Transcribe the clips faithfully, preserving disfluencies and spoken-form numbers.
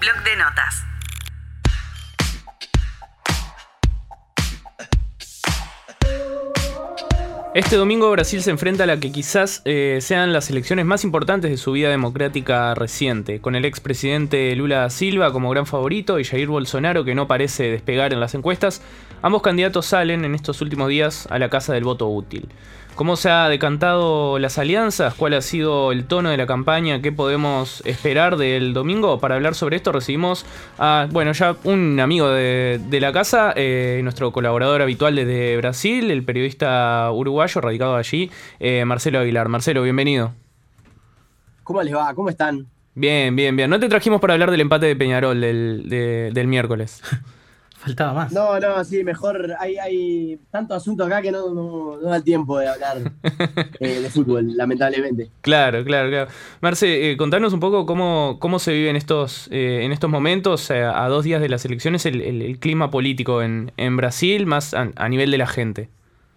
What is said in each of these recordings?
Bloc de notas. Este domingo Brasil se enfrenta a la que quizás eh, sean las elecciones más importantes de su vida democrática reciente, con el expresidente Lula da Silva como gran favorito y Jair Bolsonaro, que no parece despegar en las encuestas. Ambos candidatos salen en estos últimos días a la casa del voto útil. ¿Cómo se ha decantado las alianzas? ¿Cuál ha sido el tono de la campaña? ¿Qué podemos esperar del domingo? Para hablar sobre esto recibimos a, bueno, ya un amigo de, de la casa, eh, nuestro colaborador habitual desde Brasil, el periodista uruguayo radicado allí, eh, Marcelo Aguilar. Marcelo, bienvenido. ¿Cómo les va? ¿Cómo están? Bien, bien, bien. No te trajimos para hablar del empate de Peñarol del, de, del miércoles. Faltaba más. No, no, sí, mejor. Hay, hay tanto asunto acá que no, no, no da el tiempo de hablar eh, de fútbol, lamentablemente. Claro, claro, claro. Marce, eh, contanos un poco cómo, cómo se vive en estos, eh, en estos momentos, eh, a dos días de las elecciones, el, el, el clima político en, en Brasil, más a, a nivel de la gente.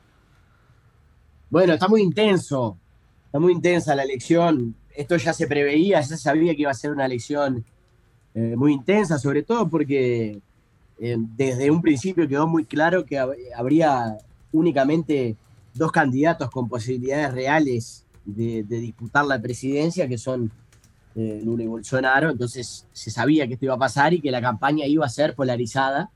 Bueno, está muy intenso. Está muy intensa la elección. Esto ya se preveía, ya se sabía que iba a ser una elección eh, muy intensa, sobre todo porque eh, desde un principio quedó muy claro que hab- habría únicamente dos candidatos con posibilidades reales de, de disputar la presidencia, que son eh, Lula y Bolsonaro. Entonces se sabía que esto iba a pasar y que la campaña iba a ser polarizada.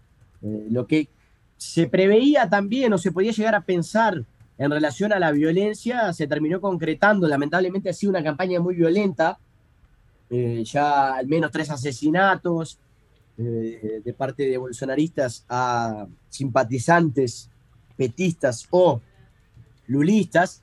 Eh, lo que se preveía también o se podía llegar a pensar en relación a la violencia se terminó concretando. Lamentablemente ha sido una campaña muy violenta, eh, ya al menos tres asesinatos eh, de parte de bolsonaristas a simpatizantes petistas o lulistas.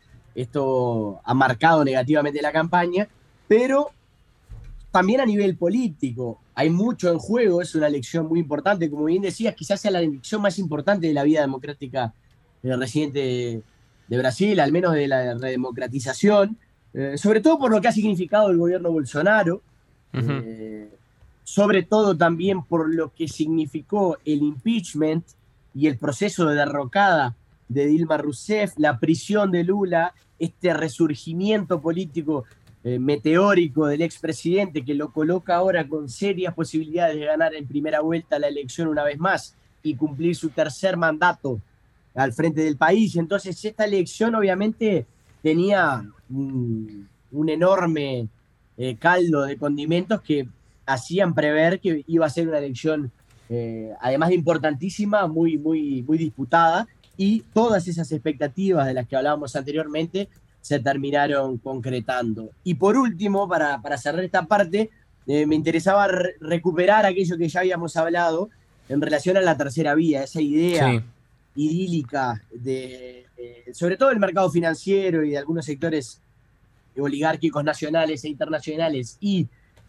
Esto ha marcado negativamente la campaña, pero también a nivel político hay mucho en juego. Es una elección muy importante, como bien decías, quizás sea la elección más importante de la vida democrática eh, reciente de Brasil, al menos de la redemocratización, eh, sobre todo por lo que ha significado el gobierno Bolsonaro, Uh-huh. eh, sobre todo también por lo que significó el impeachment y el proceso de derrocada de Dilma Rousseff, la prisión de Lula, este resurgimiento político eh, meteórico del expresidente que lo coloca ahora con serias posibilidades de ganar en primera vuelta la elección una vez más y cumplir su tercer mandato al frente del país. Entonces esta elección obviamente tenía un, un enorme eh, caldo de condimentos que hacían prever que iba a ser una elección, eh, además de importantísima, muy, muy, muy disputada, y todas esas expectativas de las que hablábamos anteriormente se terminaron concretando. Y por último, para, para cerrar esta parte, eh, me interesaba re recuperar aquello que ya habíamos hablado en relación a la tercera vía, esa idea Sí. idílica de, eh, sobre todo del mercado financiero y de algunos sectores oligárquicos nacionales e internacionales y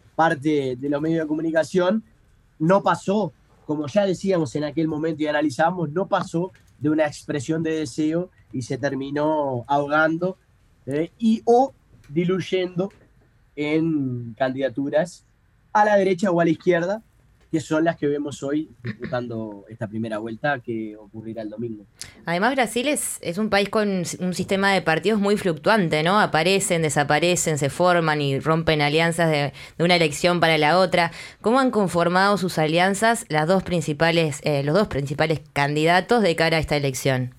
parte de los medios de comunicación. No pasó, como ya decíamos en aquel momento y analizamos, no pasó de una expresión de deseo y se terminó ahogando eh, y o diluyendo en candidaturas a la derecha o a la izquierda, que son las que vemos hoy disputando esta primera vuelta que ocurrirá el domingo. Además, Brasil es, es un país con un sistema de partidos muy fluctuante, ¿no? Aparecen, desaparecen, se forman y rompen alianzas de, de una elección para la otra. ¿Cómo han conformado sus alianzas las dos principales, eh, los dos principales candidatos de cara a esta elección?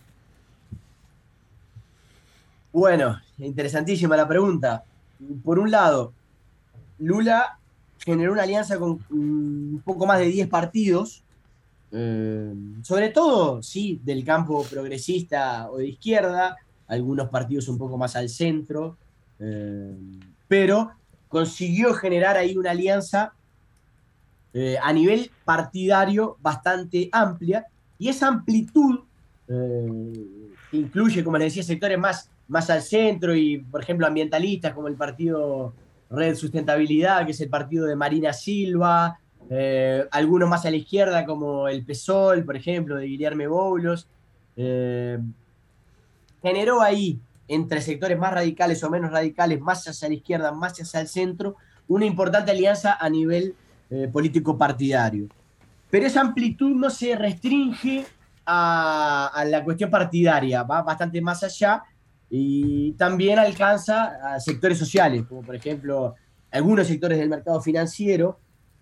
Bueno, interesantísima la pregunta. Por un lado, Lula generó una alianza con un poco más de diez partidos, eh, sobre todo, sí, del campo progresista o de izquierda, algunos partidos un poco más al centro, eh, pero consiguió generar ahí una alianza eh, a nivel partidario bastante amplia, y esa amplitud, eh, que incluye, como les decía, sectores más, más al centro y, por ejemplo, ambientalistas como el partido Red Sustentabilidad, que es el partido de Marina Silva, eh, algunos más a la izquierda como el PSOL, por ejemplo, de Guilherme Boulos, eh, generó ahí, entre sectores más radicales o menos radicales, más hacia la izquierda, más hacia el centro, una importante alianza a nivel eh, político partidario. Pero esa amplitud no se restringe a, a la cuestión partidaria, va bastante más allá y también alcanza a sectores sociales, como por ejemplo algunos sectores del mercado financiero,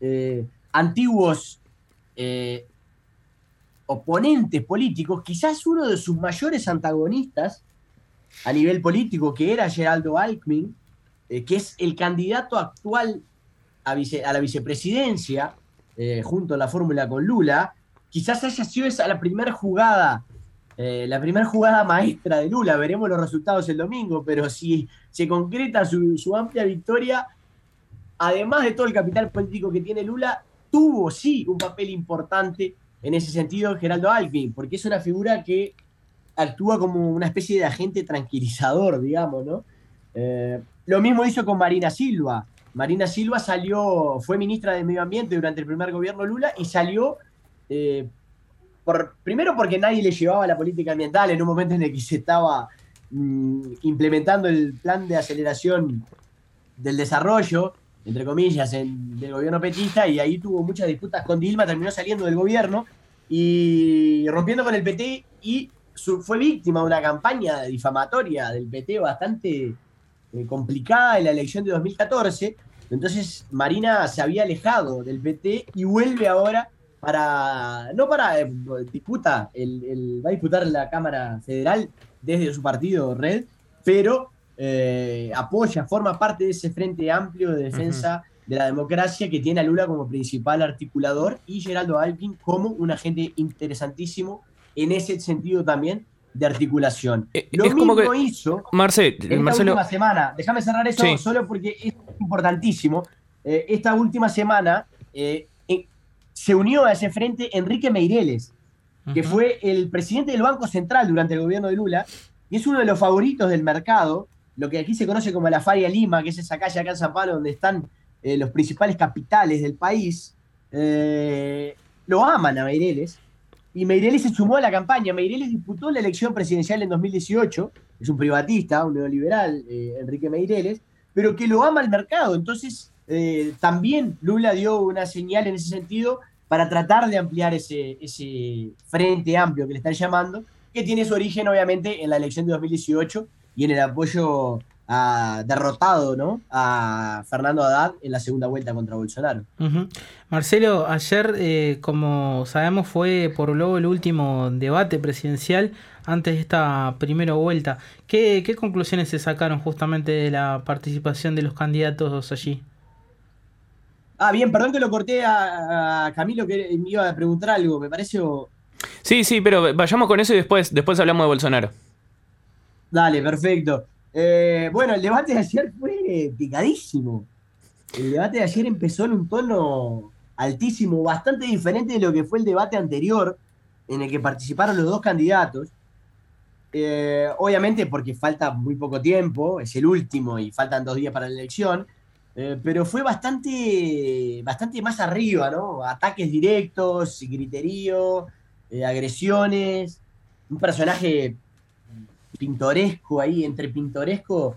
eh, antiguos eh, oponentes políticos, quizás uno de sus mayores antagonistas a nivel político, que era Geraldo Alckmin, eh, que es el candidato actual a, vice, a la vicepresidencia, eh, junto a la fórmula con Lula, quizás haya sido esa la primera jugada, eh, la primera jugada maestra de Lula. Veremos los resultados el domingo, pero si se concreta su, su amplia victoria, además de todo el capital político que tiene Lula, tuvo sí un papel importante en ese sentido Geraldo Alckmin, porque es una figura que actúa como una especie de agente tranquilizador, digamos, ¿no? Eh, lo mismo hizo con Marina Silva. Marina Silva salió, fue ministra de Medio Ambiente durante el primer gobierno Lula y salió, eh, por, primero porque nadie le llevaba la política ambiental en un momento en el que se estaba mm, implementando el plan de aceleración del desarrollo, entre comillas, en, del gobierno petista, y ahí tuvo muchas disputas con Dilma, terminó saliendo del gobierno y rompiendo con el P T y su, fue víctima de una campaña difamatoria del P T bastante eh, complicada en la elección de dos mil catorce. Entonces Marina se había alejado del P T y vuelve ahora para, no para eh, disputa, el, el, va a disputar la Cámara Federal desde su partido Red, pero eh, apoya, forma parte de ese frente amplio de defensa uh-huh. de la democracia que tiene a Lula como principal articulador y Geraldo Alckmin como un agente interesantísimo en ese sentido también de articulación. Eh, Lo es mismo como que, hizo Marce, esta Marcelo... última semana. Déjame cerrar eso sí. solo porque es importantísimo. Eh, esta última semana eh, eh, se unió a ese frente Enrique Meireles, uh-huh. que fue el presidente del Banco Central durante el gobierno de Lula y es uno de los favoritos del mercado, lo que aquí se conoce como la Faria Lima, que es esa calle acá en San Pablo donde están eh, los principales capitales del país. Eh, lo aman a Meireles. Y Meireles se sumó a la campaña. Meireles disputó la elección presidencial en dos mil dieciocho. Es un privatista, un neoliberal, eh, Enrique Meireles, pero que lo ama el mercado. Entonces, eh, también Lula dio una señal en ese sentido para tratar de ampliar ese, ese frente amplio que le están llamando, que tiene su origen, obviamente, en la elección de dos mil dieciocho y en el apoyo a, derrotado, ¿no?, a Fernando Haddad en la segunda vuelta contra Bolsonaro. Uh-huh. Marcelo, ayer, eh, como sabemos, fue por luego el último debate presidencial antes de esta primera vuelta. ¿Qué, qué conclusiones se sacaron justamente de la participación de los candidatos allí? Ah, bien, perdón que lo corté a, a Camilo, que me iba a preguntar algo, me parece... O... Sí, sí, pero vayamos con eso y después, después hablamos de Bolsonaro. Dale, perfecto. Eh, bueno, el debate de ayer fue picadísimo. El debate de ayer empezó en un tono altísimo, bastante diferente de lo que fue el debate anterior, en el que participaron los dos candidatos. Eh, obviamente porque falta muy poco tiempo, es el último y faltan dos días para la elección, eh, pero fue bastante, bastante más arriba, ¿no? Ataques directos, griterío, eh, agresiones, un personaje pintoresco ahí, entre pintoresco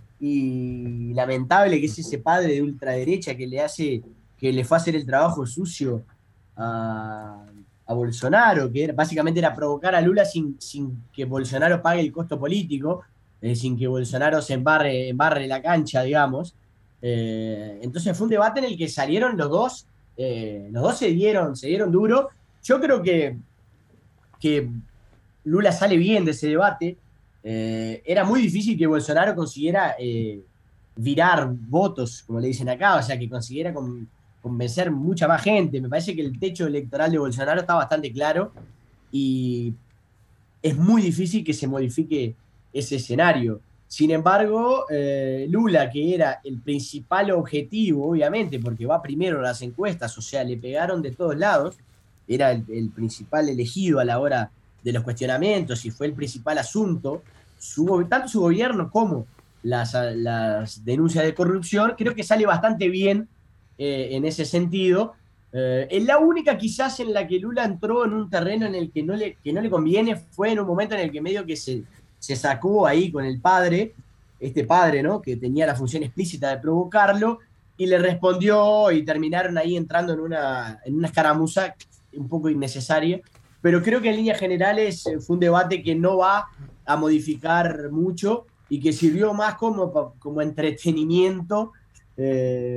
y lamentable, que es ese padre de ultraderecha que le hace, que le fue a hacer el trabajo sucio a, a Bolsonaro, que era, básicamente era provocar a Lula sin, sin que Bolsonaro pague el costo político, eh, sin que Bolsonaro se embarre, embarre la cancha, digamos. Eh, entonces fue un debate en el que salieron los dos, eh, los dos se dieron, se dieron duro. Yo creo que, que Lula sale bien de ese debate. Eh, era muy difícil que Bolsonaro consiguiera eh, virar votos, como le dicen acá, o sea, que consiguiera con, convencer mucha más gente. Me parece que el techo electoral de Bolsonaro está bastante claro y es muy difícil que se modifique ese escenario. Sin embargo, eh, Lula, que era el principal objetivo, obviamente, porque va primero en las encuestas, o sea, le pegaron de todos lados, era el, el principal elegido a la hora de los cuestionamientos y fue el principal asunto, su, tanto su gobierno como las, las denuncias de corrupción, creo que sale bastante bien eh, en ese sentido. Eh, es la única quizás en la que Lula entró en un terreno en el que no le, que no le conviene, fue en un momento en el que medio que se, se sacó ahí con el padre, este padre, ¿no?, que tenía la función explícita de provocarlo, y le respondió y terminaron ahí entrando en una, en una escaramuza un poco innecesaria. Pero creo que en líneas generales fue un debate que no va a modificar mucho y que sirvió más como, como entretenimiento, eh,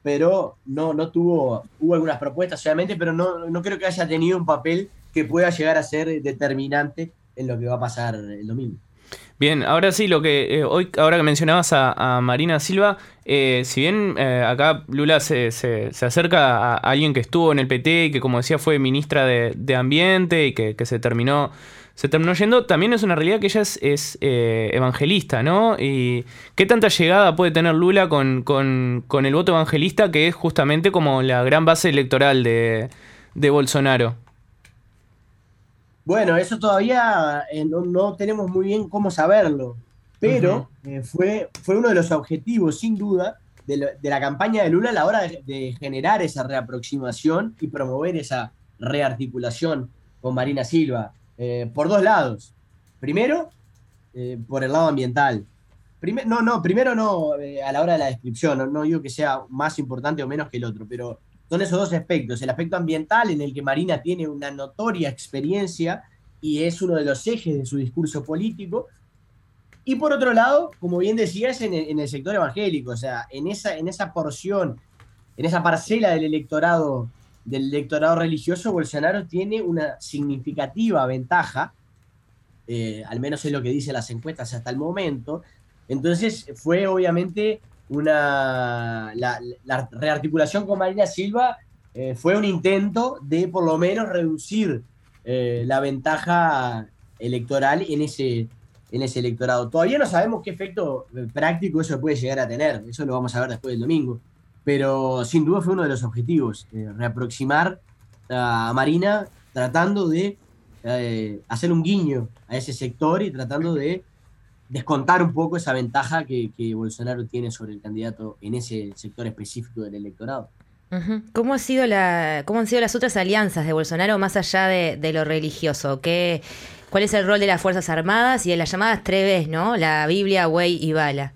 pero no, no tuvo, hubo algunas propuestas obviamente, pero no, no creo que haya tenido un papel que pueda llegar a ser determinante en lo que va a pasar el domingo. Bien, ahora sí, lo que eh, hoy, ahora que mencionabas a, a Marina Silva, eh, si bien eh, acá Lula se, se, se acerca a, a alguien que estuvo en el P T y que, como decía, fue ministra de, de Ambiente y que, que se terminó se terminó yendo, también es una realidad que ella es, es eh, evangelista, ¿no? Y ¿qué tanta llegada puede tener Lula con, con, con el voto evangelista, que es justamente como la gran base electoral de, de Bolsonaro? Bueno, eso todavía eh, no, no tenemos muy bien cómo saberlo, pero uh-huh. eh, fue, fue uno de los objetivos, sin duda, de, lo, de la campaña de Lula a la hora de, de generar esa reaproximación y promover esa rearticulación con Marina Silva, eh, por dos lados. Primero, eh, por el lado ambiental. Primer, no, no, primero no, eh, a la hora de la descripción, no, no digo que sea más importante o menos que el otro, pero son esos dos aspectos. El aspecto ambiental, en el que Marina tiene una notoria experiencia y es uno de los ejes de su discurso político. Y por otro lado, como bien decías, en el, en el sector evangélico, o sea, en esa, en esa porción, en esa parcela del electorado, del electorado religioso, Bolsonaro tiene una significativa ventaja, eh, al menos es lo que dicen las encuestas hasta el momento. Entonces fue obviamente una la, la rearticulación con Marina Silva eh, fue un intento de por lo menos reducir eh, la ventaja electoral en ese, en ese electorado. Todavía no sabemos qué efecto práctico eso puede llegar a tener, eso lo vamos a ver después del domingo, pero sin duda fue uno de los objetivos, eh, reaproximar a Marina tratando de eh, hacer un guiño a ese sector y tratando de descontar un poco esa ventaja que, que Bolsonaro tiene sobre el candidato en ese sector específico del electorado. Uh-huh. ¿Cómo ha sido la, cómo han sido las otras alianzas de Bolsonaro más allá de, de lo religioso? ¿Qué, ¿Cuál es el rol de las Fuerzas Armadas y de las llamadas tres Bs, ¿no? La Biblia, Buey y Bala.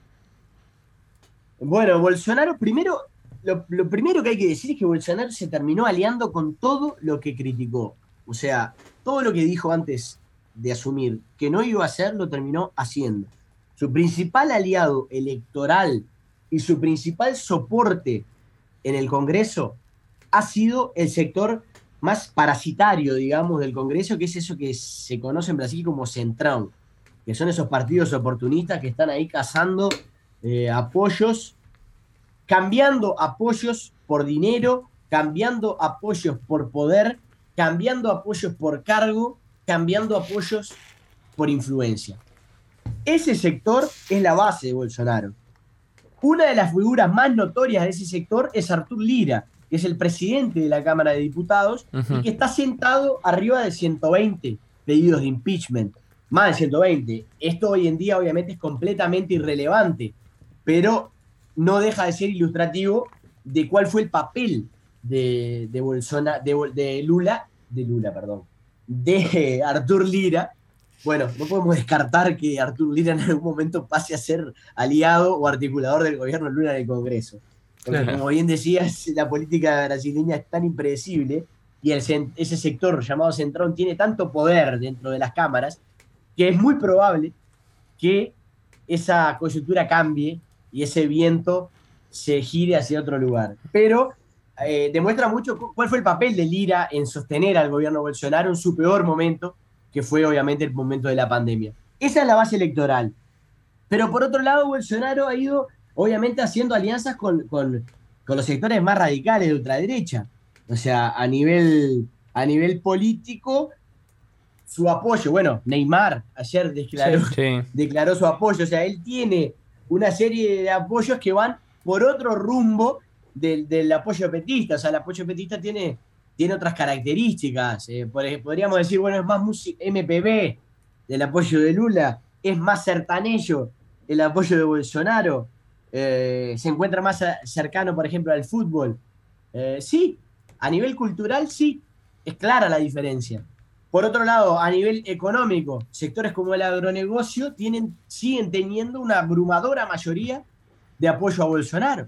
Bueno, Bolsonaro, primero, lo, lo primero que hay que decir es que Bolsonaro se terminó aliando con todo lo que criticó. O sea, todo lo que dijo antes de asumir que no iba a hacer, lo terminó haciendo. Su principal aliado electoral y su principal soporte en el Congreso ha sido el sector más parasitario, digamos, del Congreso, que es eso que se conoce en Brasil como Centrão, que son esos partidos oportunistas que están ahí cazando eh, apoyos, cambiando apoyos por dinero, cambiando apoyos por poder, cambiando apoyos por cargo, cambiando apoyos por influencia. Ese sector es la base de Bolsonaro. Una de las figuras más notorias de ese sector es Artur Lira, que es el presidente de la Cámara de Diputados, uh-huh. y que está sentado arriba de ciento veinte pedidos de impeachment. Más de ciento veinte. Esto hoy en día obviamente es completamente irrelevante, pero no deja de ser ilustrativo de cuál fue el papel de, de, Bolsonaro, de, de Lula, de Lula, perdón, de Artur Lira. Bueno, no podemos descartar que Artur Lira en algún momento pase a ser aliado o articulador del gobierno Lula en el Congreso. Porque, como bien decías, la política brasileña es tan impredecible y el, ese sector llamado Centrão tiene tanto poder dentro de las cámaras que es muy probable que esa coyuntura cambie y ese viento se gire hacia otro lugar. Pero eh, demuestra mucho cuál fue el papel de Lira en sostener al gobierno Bolsonaro en su peor momento, que fue obviamente el momento de la pandemia. Esa es la base electoral. Pero por otro lado, Bolsonaro ha ido obviamente haciendo alianzas con, con, con los sectores más radicales de ultraderecha. O sea, a nivel, a nivel político, su apoyo, bueno, Neymar ayer declaró, sí, sí. declaró su apoyo. O sea, él tiene una serie de apoyos que van por otro rumbo del, del apoyo petista. O sea, el apoyo petista tiene... tiene otras características, eh, podríamos decir, bueno, es más M P B el apoyo de Lula, es más sertanejo el apoyo de Bolsonaro, eh, se encuentra más cercano, por ejemplo, al fútbol. Eh, sí, a nivel cultural sí, es clara la diferencia. Por otro lado, a nivel económico, sectores como el agronegocio tienen, siguen teniendo una abrumadora mayoría de apoyo a Bolsonaro.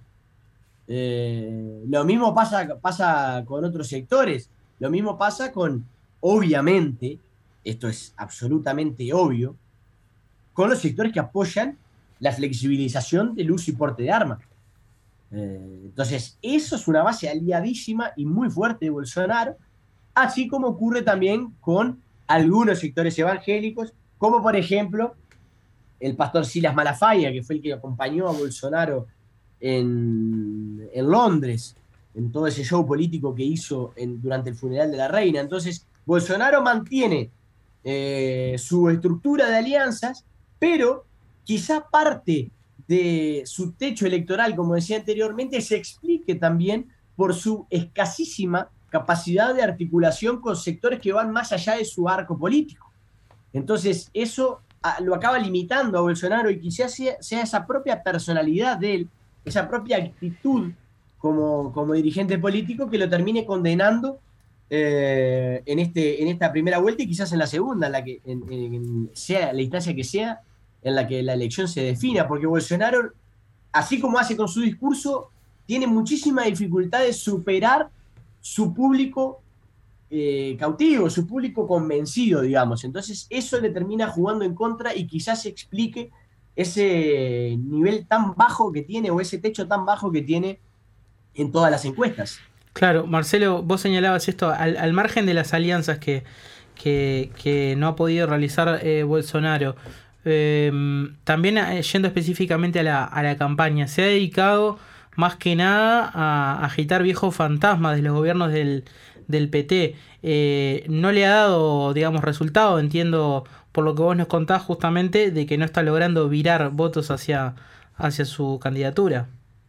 Eh, lo mismo pasa, pasa con otros sectores, lo mismo pasa con, obviamente, esto es absolutamente obvio, con los sectores que apoyan la flexibilización del uso y porte de armas. Eh, entonces, eso es una base aliadísima y muy fuerte de Bolsonaro, así como ocurre también con algunos sectores evangélicos, como por ejemplo el pastor Silas Malafaia, que fue el que acompañó a Bolsonaro en, en Londres, en todo ese show político que hizo en, durante el funeral de la reina. Entonces, Bolsonaro mantiene eh, su estructura de alianzas, pero quizá parte de su techo electoral, como decía anteriormente, se explique también por su escasísima capacidad de articulación con sectores que van más allá de su arco político. Entonces, eso a, lo acaba limitando a Bolsonaro y quizás sea, sea esa propia personalidad de él, esa propia actitud como, como dirigente político que lo termine condenando eh, en, este, en esta primera vuelta y quizás en la segunda, en la que en, en, sea la instancia que sea, en la que la elección se defina, porque Bolsonaro, así como hace con su discurso, tiene muchísima dificultad de superar su público eh, cautivo, su público convencido, digamos. Entonces eso le termina jugando en contra y quizás explique ese nivel tan bajo que tiene o ese techo tan bajo que tiene en todas las encuestas. Claro, Marcelo, vos señalabas esto, al, al margen de las alianzas que, que, que no ha podido realizar eh, Bolsonaro, eh, también eh, yendo específicamente a la, a la campaña, se ha dedicado más que nada a agitar viejos fantasmas de los gobiernos del, del P T. Eh, no le ha dado, digamos, resultado, entiendo por lo que vos nos contás justamente, de que no está logrando virar votos hacia, hacia su candidatura.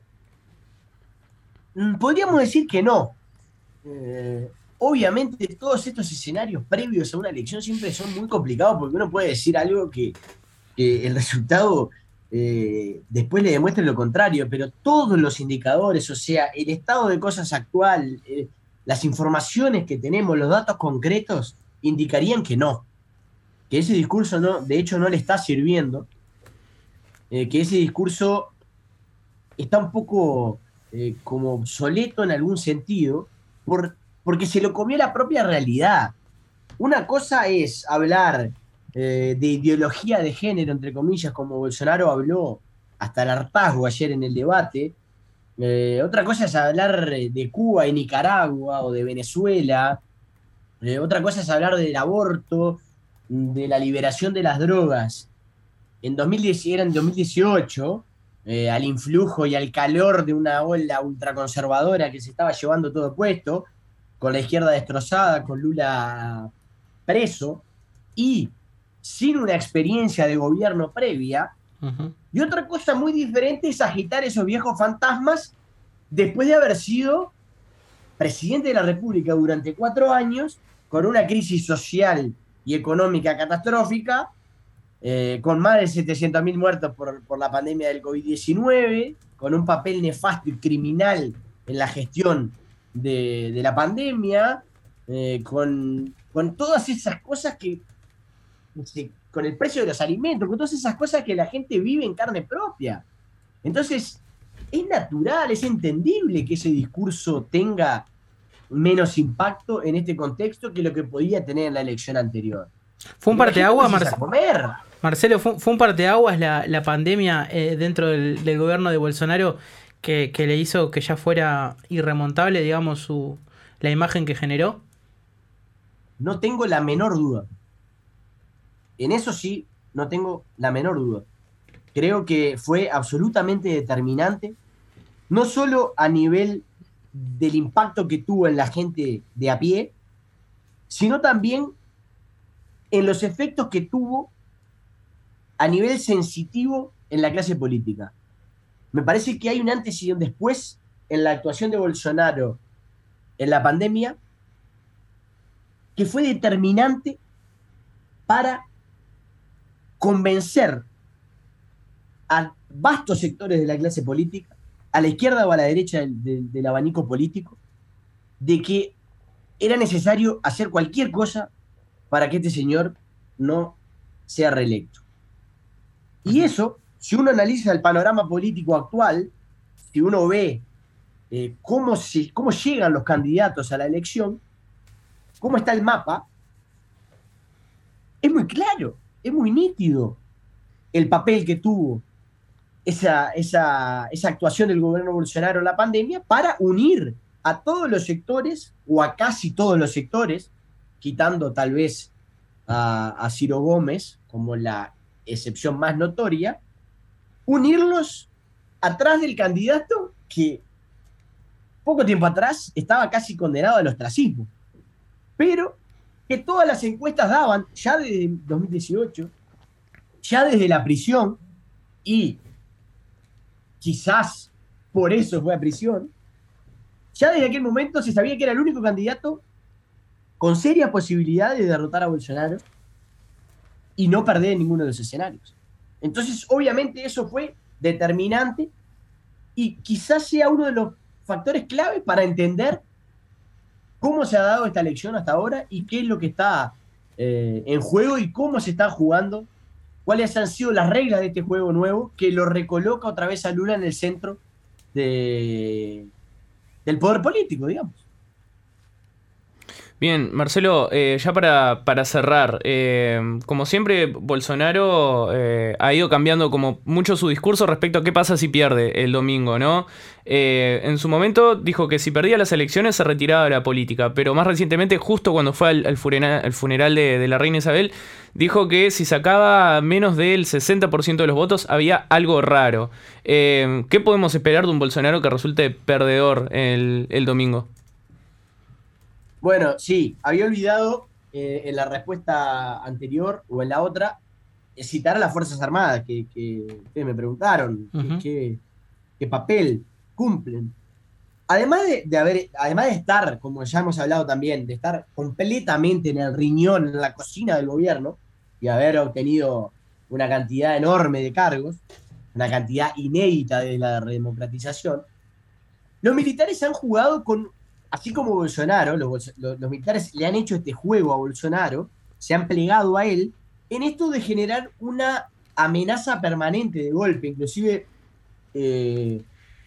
Podríamos decir que no. Eh, obviamente todos estos escenarios previos a una elección siempre son muy complicados porque uno puede decir algo que, que el resultado eh, después le demuestre lo contrario, pero todos los indicadores, o sea, el estado de cosas actual, eh, las informaciones que tenemos, los datos concretos, indicarían que no, que ese discurso no, de hecho no le está sirviendo, eh, que ese discurso está un poco eh, como obsoleto en algún sentido, por, porque se lo comió la propia realidad. Una cosa es hablar eh, de ideología de género, entre comillas, como Bolsonaro habló hasta el hartazgo ayer en el debate. Eh, otra cosa es hablar de Cuba y Nicaragua o de Venezuela. Eh, otra cosa es hablar del aborto, de la liberación de las drogas. En dos mil diez, era en dos mil dieciocho, eh, al influjo y al calor de una ola ultraconservadora que se estaba llevando todo puesto, con la izquierda destrozada, con Lula preso, y sin una experiencia de gobierno previa. Uh-huh. Y otra cosa muy diferente es agitar esos viejos fantasmas después de haber sido presidente de la República durante cuatro años, con una crisis social y económica catastrófica, eh, con más de setecientos mil muertos por, por la pandemia del COVID diecinueve, con un papel nefasto y criminal en la gestión de, de la pandemia, eh, con, con todas esas cosas que, con el precio de los alimentos, con todas esas cosas que la gente vive en carne propia. Entonces, es natural, es entendible que ese discurso tenga menos impacto en este contexto que lo que podía tener en la elección anterior. Fue un parteaguas, Mar- comer. Marcelo, fue, fue un parteaguas la, la pandemia eh, dentro del, del gobierno de Bolsonaro que, que le hizo que ya fuera irremontable, digamos, su, la imagen que generó. No tengo la menor duda. En eso sí, no tengo la menor duda. Creo que fue absolutamente determinante, no solo a nivel del impacto que tuvo en la gente de a pie, sino también en los efectos que tuvo a nivel sensitivo en la clase política. Me parece que hay un antes y un después en la actuación de Bolsonaro en la pandemia que fue determinante para convencer a vastos sectores de la clase política, a la izquierda o a la derecha del, del, del abanico político, de que era necesario hacer cualquier cosa para que este señor no sea reelecto. Y eso, si uno analiza el panorama político actual, si uno ve eh, cómo, se, cómo llegan los candidatos a la elección, cómo está el mapa, es muy claro, es muy nítido el papel que tuvo esa, esa, esa actuación del gobierno Bolsonaro en la pandemia para unir a todos los sectores, o a casi todos los sectores, quitando tal vez a, a Ciro Gómez como la excepción más notoria, unirlos atrás del candidato que poco tiempo atrás estaba casi condenado al ostracismo, pero que todas las encuestas daban, ya desde dos mil dieciocho, ya desde la prisión, y quizás por eso fue a prisión, ya desde aquel momento se sabía que era el único candidato con serias posibilidades de derrotar a Bolsonaro y no perder en ninguno de los escenarios. Entonces, obviamente, eso fue determinante y quizás sea uno de los factores clave para entender cómo se ha dado esta elección hasta ahora y qué es lo que está eh, en juego y cómo se están jugando, cuáles han sido las reglas de este juego nuevo que lo recoloca otra vez a Lula en el centro de, del poder político, digamos. Bien, Marcelo, eh, ya para, para cerrar, eh, como siempre, Bolsonaro eh, ha ido cambiando como mucho su discurso respecto a qué pasa si pierde el domingo, ¿no? Eh, en su momento dijo que si perdía las elecciones se retiraba de la política, pero más recientemente, justo cuando fue al, al funeral, al funeral de, de la reina Isabel, dijo que si sacaba menos del sesenta por ciento de los votos había algo raro. Eh, ¿Qué podemos esperar de un Bolsonaro que resulte perdedor el, el domingo? Bueno, sí, había olvidado eh, en la respuesta anterior o en la otra eh, citar a las Fuerzas Armadas, que, que ustedes me preguntaron uh-huh. qué, qué papel cumplen. Además de, de haber, además de estar, como ya hemos hablado también, de estar completamente en el riñón, en la cocina del gobierno, y haber obtenido una cantidad enorme de cargos, una cantidad inédita de la redemocratización, los militares han jugado con... Así como Bolsonaro, los, los, los militares le han hecho este juego a Bolsonaro, se han plegado a él, en esto de generar una amenaza permanente de golpe. Inclusive, eh,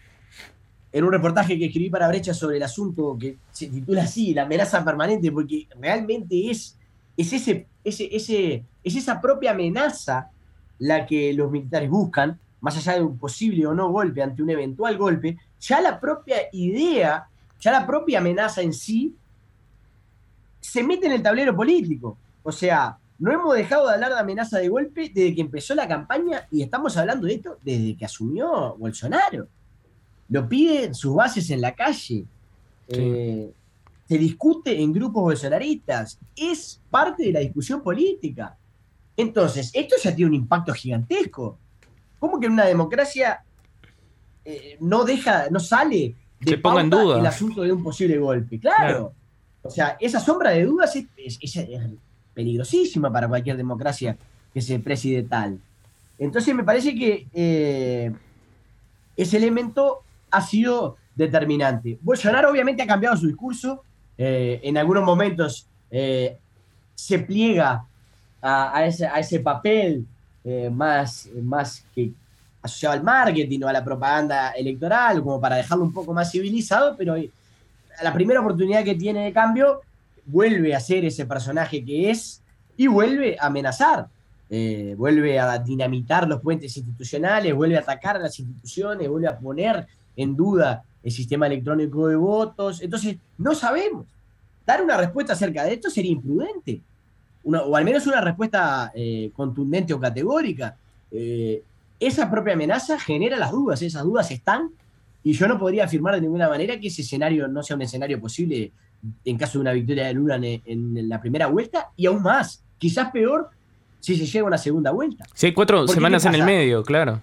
en un reportaje que escribí para Brecha sobre el asunto, que se titula así, la amenaza permanente, porque realmente es, es, ese, ese, ese, es esa propia amenaza la que los militares buscan, más allá de un posible o no golpe, ante un eventual golpe, ya la propia idea... ya la propia amenaza en sí se mete en el tablero político. O sea, no hemos dejado de hablar de amenaza de golpe desde que empezó la campaña y estamos hablando de esto desde que asumió Bolsonaro. Lo piden sus bases en la calle. Sí. Eh, se discute en grupos bolsonaristas. Es parte de la discusión política. Entonces, esto ya tiene un impacto gigantesco. ¿Cómo que en una democracia eh, no deja, no sale... de se ponga en duda el asunto de un posible golpe? Claro. claro. O sea, esa sombra de dudas es, es, es, es peligrosísima para cualquier democracia que se preside tal. Entonces me parece que eh, ese elemento ha sido determinante. Bolsonaro obviamente ha cambiado su discurso. Eh, en algunos momentos eh, se pliega a, a, ese, a ese papel eh, más, más que asociado al marketing o a la propaganda electoral, como para dejarlo un poco más civilizado, pero a la primera oportunidad que tiene de cambio, vuelve a ser ese personaje que es y vuelve a amenazar, eh, vuelve a dinamitar los puentes institucionales, vuelve a atacar a las instituciones, vuelve a poner en duda el sistema electrónico de votos. Entonces, no sabemos. Dar una respuesta acerca de esto sería imprudente, una, o al menos una respuesta eh, contundente o categórica. Eh, Esa propia amenaza genera las dudas, esas dudas están, y yo no podría afirmar de ninguna manera que ese escenario no sea un escenario posible en caso de una victoria de Lula en, en la primera vuelta, y aún más, quizás peor si se llega a una segunda vuelta. Si hay cuatro semanas en el medio, claro.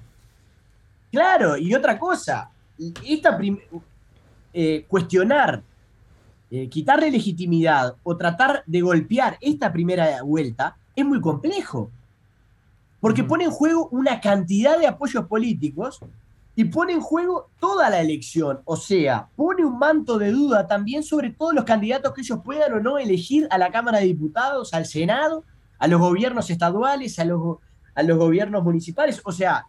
Claro, y otra cosa, esta prim- eh, cuestionar, eh, quitarle legitimidad o tratar de golpear esta primera vuelta es muy complejo. Porque pone en juego una cantidad de apoyos políticos y pone en juego toda la elección. O sea, pone un manto de duda también sobre todos los candidatos que ellos puedan o no elegir a la Cámara de Diputados, al Senado, a los gobiernos estaduales, a los, a los gobiernos municipales. O sea,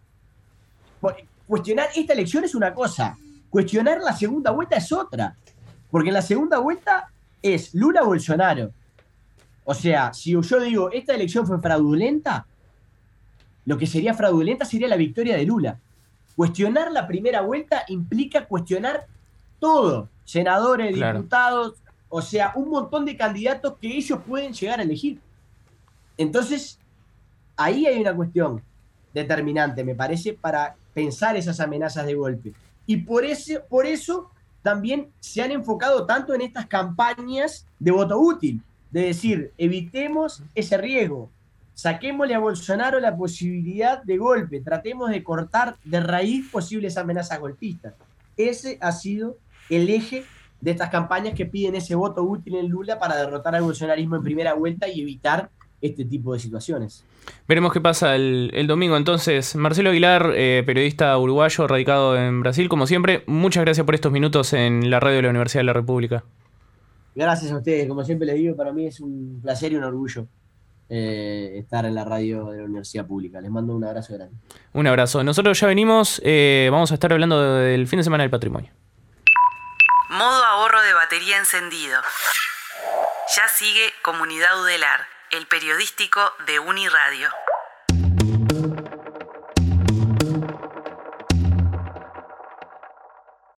cuestionar esta elección es una cosa, cuestionar la segunda vuelta es otra. Porque en la segunda vuelta es Lula-Bolsonaro. O sea, si yo digo, esta elección fue fraudulenta, lo que sería fraudulenta sería la victoria de Lula. Cuestionar la primera vuelta implica cuestionar todo, senadores, Claro. diputados, o sea, un montón de candidatos que ellos pueden llegar a elegir. Entonces, ahí hay una cuestión determinante, me parece, para pensar esas amenazas de golpe. Y por, ese, por eso también se han enfocado tanto en estas campañas de voto útil, de decir, evitemos ese riesgo, saquémosle a Bolsonaro la posibilidad de golpe, tratemos de cortar de raíz posibles amenazas golpistas. Ese ha sido el eje de estas campañas que piden ese voto útil en Lula para derrotar al bolsonarismo en primera vuelta y evitar este tipo de situaciones. Veremos qué pasa el, el domingo. Entonces, Marcelo Aguilar, eh, periodista uruguayo radicado en Brasil, como siempre, muchas gracias por estos minutos en la radio de la Universidad de la República. Gracias a ustedes, como siempre les digo, para mí es un placer y un orgullo eh, estar en la radio de la Universidad Pública. Les mando un abrazo grande. Un abrazo. Nosotros ya venimos, eh, vamos a estar hablando del fin de semana del patrimonio. Modo ahorro de batería encendido. Ya sigue Comunidad Udelar, el periodístico de Uniradio.